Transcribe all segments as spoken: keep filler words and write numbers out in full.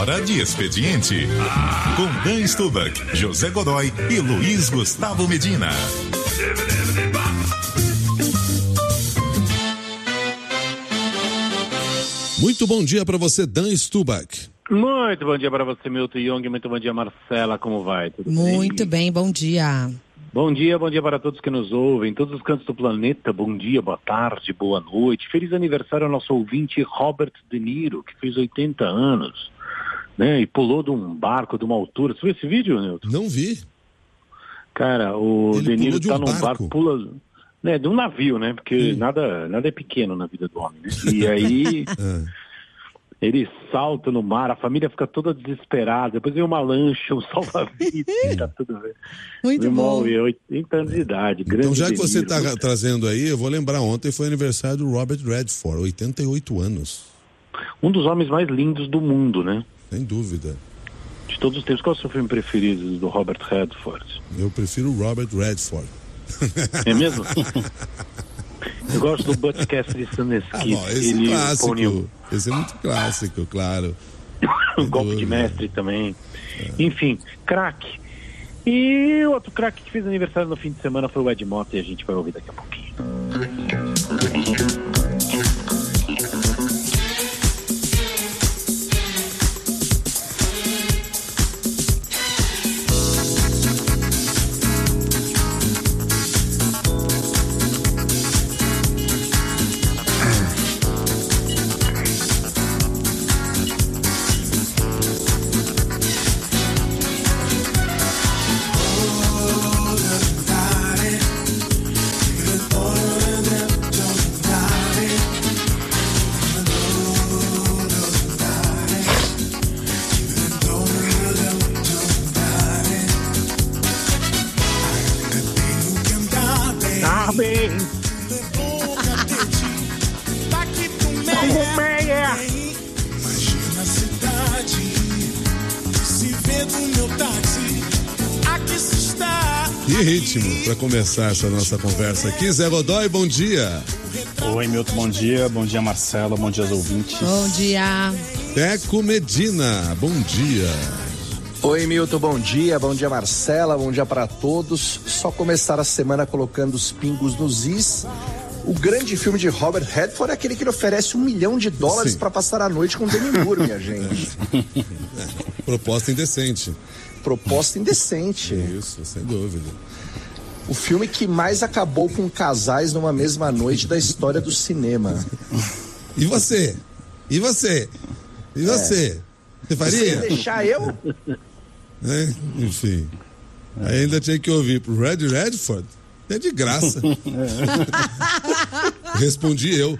Hora de Expediente. Com Dan Stubach, José Godoy e Luiz Gustavo Medina. Muito bom dia para você, Dan Stubach. Muito bom dia para você, Milton Young. Muito bom dia, Marcela. Como vai? Tudo Muito bem? bem, bom dia. Bom dia, bom dia para todos que nos ouvem, todos os cantos do planeta. Bom dia, boa tarde, boa noite. Feliz aniversário ao nosso ouvinte Robert De Niro, que fez oitenta anos, né? E pulou de um barco, de uma altura. Você viu esse vídeo, Milton? Não vi. Cara, o Ele De Niro pulou de tá um num barco. barco, pula... Né, de um navio, né? Porque Hum. nada, nada é pequeno na vida do homem, né? E aí... Ah. Ele salta no mar, a família fica toda desesperada. Depois vem uma lancha, um salva-vidas, tá tudo bem. Muito Meu bom. irmão, oitenta anos de idade, grande. Então, já que você delírio. está trazendo aí, eu vou lembrar, ontem foi aniversário do Robert Redford, oitenta e oito anos. Um dos homens mais lindos do mundo, né? Sem dúvida. De todos os tempos. Qual é o seu filme preferido do Robert Redford? Eu prefiro o Robert Redford. É mesmo? Eu gosto do Butch Cassidy Sundance Ah, Kid. bom, esse Ele, é clássico. Pony, Esse é muito clássico, claro. o Golpe de Mestre também. É. Enfim, craque. E outro craque que fez aniversário no fim de semana foi o Ed Mota, e a gente vai ouvir daqui a pouquinho. Tá bem. Imagina a cidade, se vê do meu táxi, aqui se está. E ritmo para começar essa nossa conversa aqui. Zé Godoy, bom dia. Oi, Milton, bom dia. Bom dia, Marcela. Bom dia aos ouvintes. Bom dia. Teco Medina, bom dia. Oi, Milton, bom dia. Bom dia, Marcela. Bom dia para todos. Só começar a semana colocando os pingos nos is. O grande filme de Robert Redford é aquele que ele oferece um milhão de dólares para passar a noite com Demi Moore, minha gente. Proposta indecente. Proposta indecente. Isso, sem dúvida. O filme que mais acabou com casais numa mesma noite da história do cinema. E você? E você? E você? Você faria? Você deixar eu? É, enfim. Ainda tinha que ouvir pro Red Redford. É de graça. Respondi eu.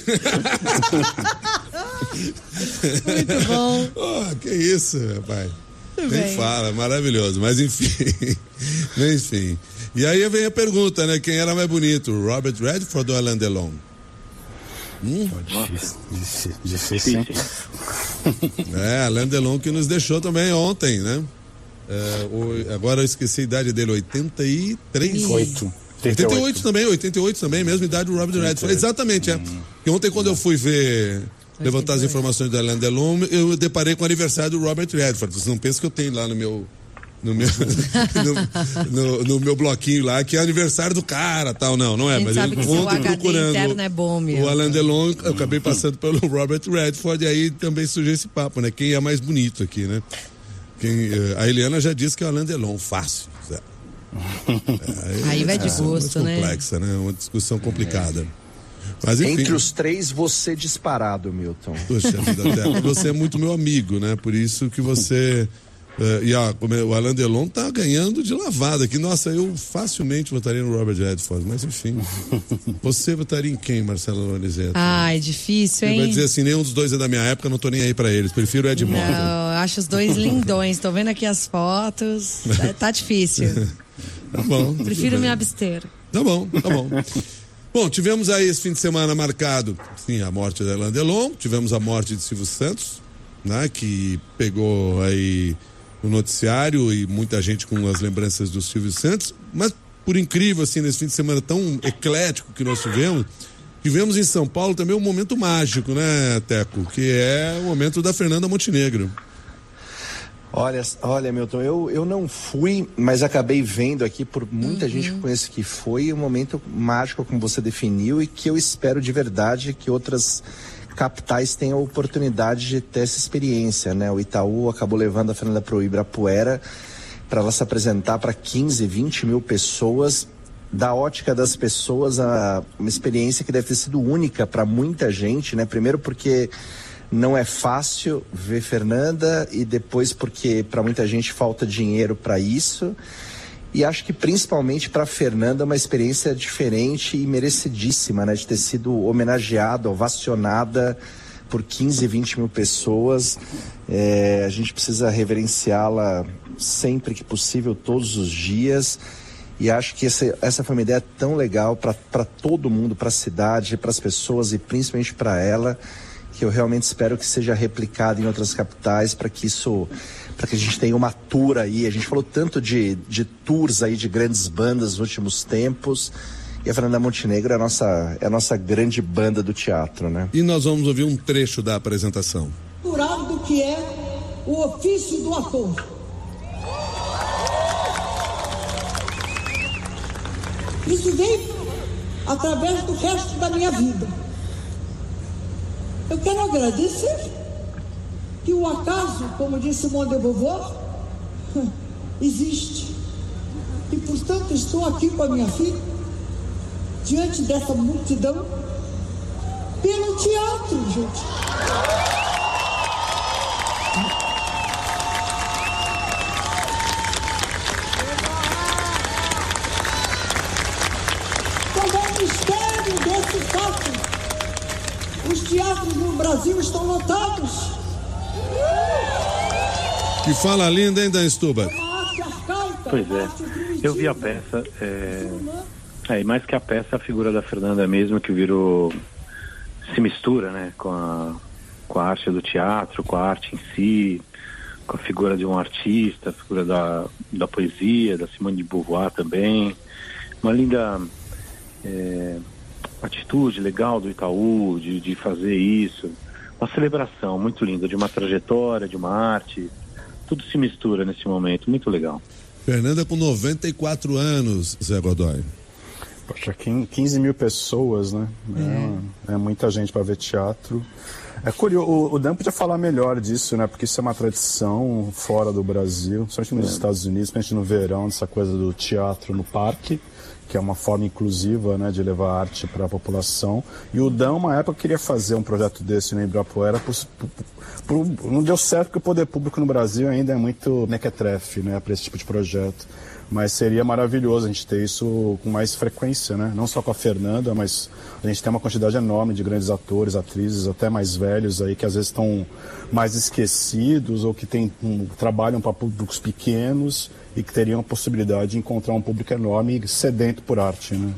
Muito bom. Oh, que isso, rapaz. Tudo Nem bem. fala, maravilhoso. Mas enfim. Enfim. E aí vem a pergunta, né? Quem era mais bonito, Robert Redford ou Alain Delon? Hum? Difícil, difícil, hein? É, Alain Delon que nos deixou também ontem, né? É, o, agora eu esqueci a idade dele, oitenta e três. Oito. oitenta e oito também, oitenta e oito também, mesma idade do Robert Redford. Exatamente, é. E ontem quando eu fui ver, levantar as informações do Alain Delon, eu deparei com o aniversário do Robert Redford. Vocês não pensam que eu tenho lá no meu... No meu, no, no, no meu bloquinho lá, que é aniversário do cara, tal, não, não é? A gente Mas sabe eu que seu ontem H D procurando interno é bom mesmo. o Alain Delon, eu acabei passando pelo Robert Redford, e aí também surgiu esse papo, né? Quem é mais bonito aqui, né? Quem, a Eliana já disse que é o Alain Delon, fácil. Zé. É, aí vai de gosto, né? Complexa, né? Uma discussão complicada. Mas, enfim, Entre os três, você disparado, Milton. Poxa vida, Teco, você é muito meu amigo, né? Por isso que você... Uh, e ó, o Alain Delon tá ganhando de lavada aqui. Nossa, eu facilmente votaria no Robert Redford, mas enfim. Você votaria em quem, Marcelo Lorenzetti? Ai, difícil, hein? Vai dizer assim, nenhum dos dois é da minha época, não tô nem aí pra eles. Prefiro o Ed Mota. Não, eu acho os dois lindões. Tô vendo aqui as fotos. É, tá difícil. Tá bom. Prefiro me abster. Tá bom, tá bom. Bom, tivemos aí esse fim de semana marcado, sim, a morte da Alain Delon, tivemos a morte de Silvio Santos, né, que pegou aí o noticiário e muita gente com as lembranças do Silvio Santos, mas por incrível, assim, nesse fim de semana tão eclético que nós tivemos, tivemos em São Paulo também um momento mágico, né, Teco, que é o momento da Fernanda Montenegro. Olha, olha, Milton, eu, eu não fui, mas acabei vendo aqui por muita uhum. gente que conhece que foi um momento mágico, como você definiu, e que eu espero de verdade que outras capitais tenham a oportunidade de ter essa experiência, né? O Itaú acabou levando a Fernanda para o Ibirapuera para ela se apresentar para quinze, vinte mil pessoas. Da ótica das pessoas, a, uma experiência que deve ter sido única para muita gente, né? Primeiro porque não é fácil ver Fernanda e depois porque para muita gente falta dinheiro para isso. E acho que principalmente para Fernanda uma experiência diferente e merecidíssima, né? De ter sido homenageada, ovacionada por quinze, vinte mil pessoas. É, a gente precisa reverenciá-la sempre que possível, todos os dias. E acho que essa, essa foi uma ideia tão legal para todo mundo, para a cidade, para as pessoas e principalmente para ela, que eu realmente espero que seja replicado em outras capitais para que isso, para que a gente tenha uma tour aí. A gente falou tanto de, de tours aí de grandes bandas nos últimos tempos, e a Fernanda Montenegro é a nossa, é a nossa grande banda do teatro, né? E nós vamos ouvir um trecho da apresentação. Natural do que é o ofício do ator. Isso veio através do resto da minha vida. Eu quero agradecer que o acaso, como disse Simone de Beauvoir, existe. E, portanto, estou aqui com a minha filha, diante dessa multidão, pelo teatro, gente. Desse fato, os teatros no Brasil estão lotados. Que fala linda, hein, Dan Stuba? Pois é, eu vi a peça, é... é, e mais que a peça, a figura da Fernanda mesmo, que virou, se mistura, né, com a, com a arte do teatro, com a arte em si, com a figura de um artista, a figura da, da poesia, da Simone de Beauvoir também. Uma linda... É... atitude legal do Itaú de, de fazer isso, uma celebração muito linda de uma trajetória, de uma arte, tudo se mistura nesse momento, muito legal. Fernanda com noventa e quatro anos, Zé Godoy. Poxa, quinze mil pessoas, né? Uhum. É, é muita gente para ver teatro. É curioso, o, o Dan podia falar melhor disso, né? Porque isso é uma tradição fora do Brasil, principalmente nos é. Estados Unidos, principalmente no verão, essa coisa do teatro no parque, que é uma forma inclusiva, né, de levar arte para a população. E o Dan, uma época, queria fazer um projeto desse no Ibirapuera, por, por, por, não deu certo porque o poder público no Brasil ainda é muito mequetrefe, né, para esse tipo de projeto. Mas seria maravilhoso a gente ter isso com mais frequência, né? Não só com a Fernanda, mas a gente tem uma quantidade enorme de grandes atores, atrizes, até mais velhos aí, que às vezes estão mais esquecidos ou que tem, um, trabalham para públicos pequenos e que teriam a possibilidade de encontrar um público enorme e sedento por arte, né?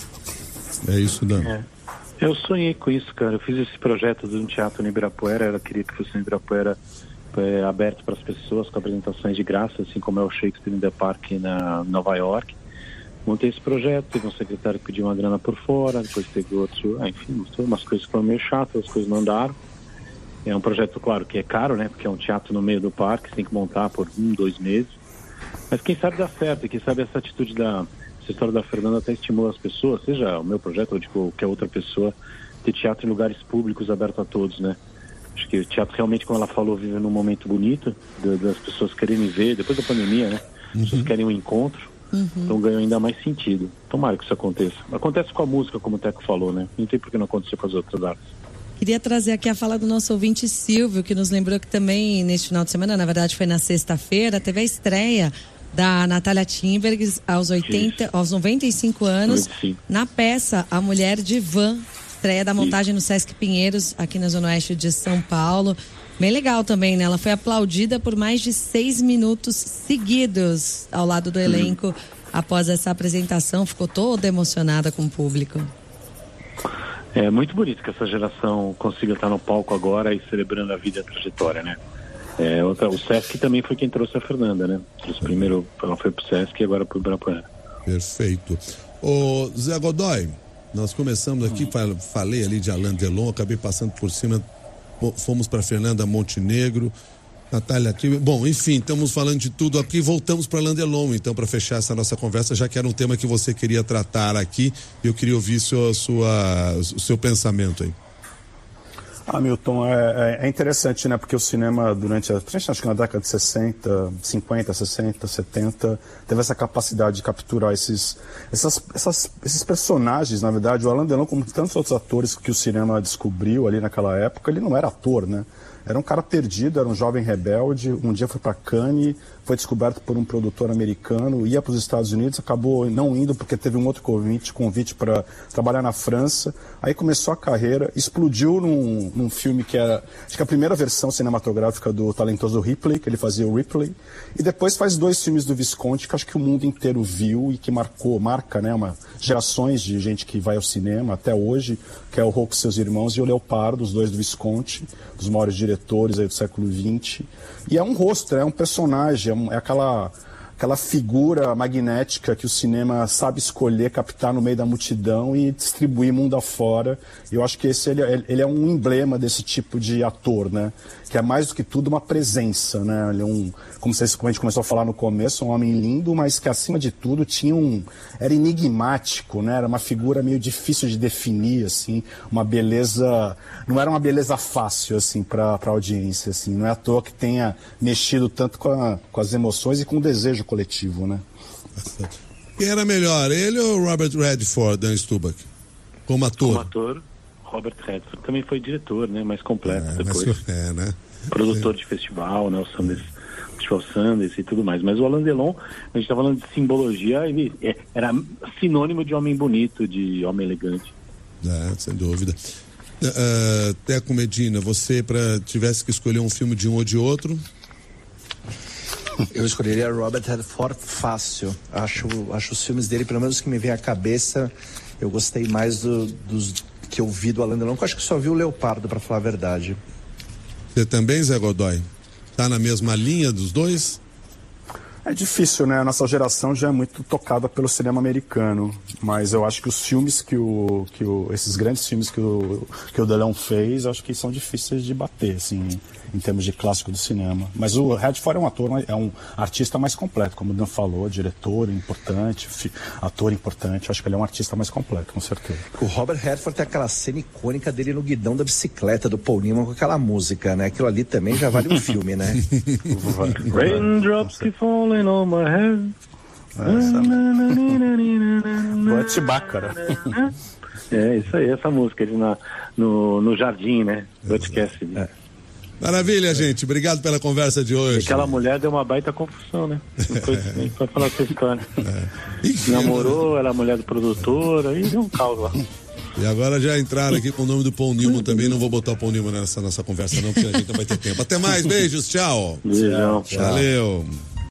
É isso, Dan. É. Eu sonhei com isso, cara. Eu fiz esse projeto de um teatro no Ibirapuera, eu queria que fosse no Ibirapuera é, aberto para as pessoas, com apresentações de graça, assim como é o Shakespeare in the Park na Nova York. Montei esse projeto, teve um secretário que pediu uma grana por fora, depois teve outro, ah, enfim, umas coisas que foram meio chatas, as coisas não andaram. É um projeto, claro, que é caro, né, porque é um teatro no meio do parque, você tem que montar por um, dois meses. Mas quem sabe dá certo, e quem sabe essa atitude da... essa história da Fernanda até estimula as pessoas, seja o meu projeto ou de qualquer outra pessoa, ter teatro em lugares públicos aberto a todos, né? Acho que o teatro realmente, como ela falou, vive num momento bonito, de, das pessoas querem ver, depois da pandemia, né? As uhum. pessoas querem um encontro, uhum. então ganhou ainda mais sentido. Tomara que isso aconteça. Acontece com a música, como o Teco falou, né? Não tem por que não acontecer com as outras artes. Queria trazer aqui a fala do nosso ouvinte Silvio, que nos lembrou que também neste final de semana, na verdade foi na sexta-feira, teve a estreia da Natália Timberg aos, oitenta, aos noventa e cinco anos, noventa e cinco. Na peça A Mulher de Van, estreia da montagem no Sesc Pinheiros, aqui na Zona Oeste de São Paulo. Bem legal também, né? Ela foi aplaudida por mais de seis minutos seguidos ao lado do elenco. Hum. Após essa apresentação, ficou toda emocionada com o público. É muito bonito que essa geração consiga estar no palco agora e celebrando a vida e a trajetória, né? É, outra, o Sesc também foi quem trouxe a Fernanda, né? Primeiro ela foi pro Sesc e agora pro Ibirapuera. Perfeito. Ô Zé Godoy, nós começamos aqui, hum. falei ali de Alain Delon, acabei passando por cima, fomos para Fernanda Montenegro. Natália Timber. Bom, enfim, estamos falando de tudo aqui. Voltamos para Alain Delon, então, para fechar essa nossa conversa, já que era um tema que você queria tratar aqui. Eu queria ouvir sua, sua, o seu pensamento aí. Ah, Milton, é, é interessante, né? Porque o cinema, durante a. Acho que na década de sessenta, cinquenta, sessenta, setenta, teve essa capacidade de capturar esses, essas, essas, esses personagens. Na verdade, o Alain Delon, como tantos outros atores que o cinema descobriu ali naquela época, ele não era ator, né? Era um cara perdido, era um jovem rebelde. Um dia foi para Cannes, foi descoberto por um produtor americano, ia para os Estados Unidos, acabou não indo porque teve um outro convite, convite para trabalhar na França. Aí começou a carreira, explodiu num, num filme que era, acho que a primeira versão cinematográfica do talentoso Ripley, que ele fazia o Ripley. E depois faz dois filmes do Visconti que acho que o mundo inteiro viu e que marcou, marca, né, uma, gerações de gente que vai ao cinema até hoje, que é o Hulk e seus irmãos e o Leopardo, os dois do Visconti, dos maiores diretores aí do século vinte. E é um rosto, é um personagem, é, um, é aquela, aquela figura magnética que o cinema sabe escolher, captar no meio da multidão e distribuir mundo afora. Eu acho que esse ele, ele é um emblema desse tipo de ator, né? Que é mais do que tudo uma presença, né? Ele é um, como, vocês, como a gente começou a falar no começo, um homem lindo, mas que acima de tudo tinha um, era enigmático, né? Era uma figura meio difícil de definir, assim, uma beleza, não era uma beleza fácil, assim, para a audiência, assim. Não é à toa que tenha mexido tanto com, a, com as emoções e com o desejo coletivo, né? Quem era melhor, ele ou Robert Redford, Dan Stubach? Como ator? Como ator, Robert Redford também foi diretor, né? Mais completo é, depois. Mas, é, né? Produtor de festival, né? O Sundance, Festival Sundance e tudo mais. Mas o Alain Delon, a gente tá falando de simbologia, ele é, era sinônimo de homem bonito, de homem elegante. É, sem dúvida. Uh, Teco Medina, você pra, tivesse que escolher um filme de um ou de outro? Eu escolheria Robert Redford fácil. Acho, acho os filmes dele, pelo menos que me vem à cabeça, eu gostei mais do, dos que eu vi do Alain Delon, que eu acho que só vi o Leopardo, pra falar a verdade. Você também, Zé Godoy? Tá na mesma linha dos dois? É difícil, né? A nossa geração já é muito tocada pelo cinema americano, mas eu acho que os filmes que o, que o esses grandes filmes que o, que o Delon fez, acho que são difíceis de bater, assim, em termos de clássico do cinema. Mas o Redford é um ator, é um artista mais completo, como o Dan falou, diretor importante, ator importante, acho que ele é um artista mais completo, com certeza. O Robert Redford tem aquela cena icônica dele no guidão da bicicleta do Paul Newman com aquela música, né? Aquilo ali também já vale um filme, né? Raindrops keep falling on my head. Boa Chewbacca. É, isso aí, essa música ali na, no, no jardim, né? Butch Cassidy. É. Maravilha, gente. Obrigado pela conversa de hoje. E aquela mulher deu uma baita confusão, né? Não foi, nem foi falar essa história. É. Namorou, ela é a mulher do produtor, aí deu um caos lá. E agora já entraram aqui com o nome do Paul Newman também. Não vou botar o Paul Newman nessa nossa conversa, não, porque a gente não vai ter tempo. Até mais, beijos, tchau. Beijão. Valeu.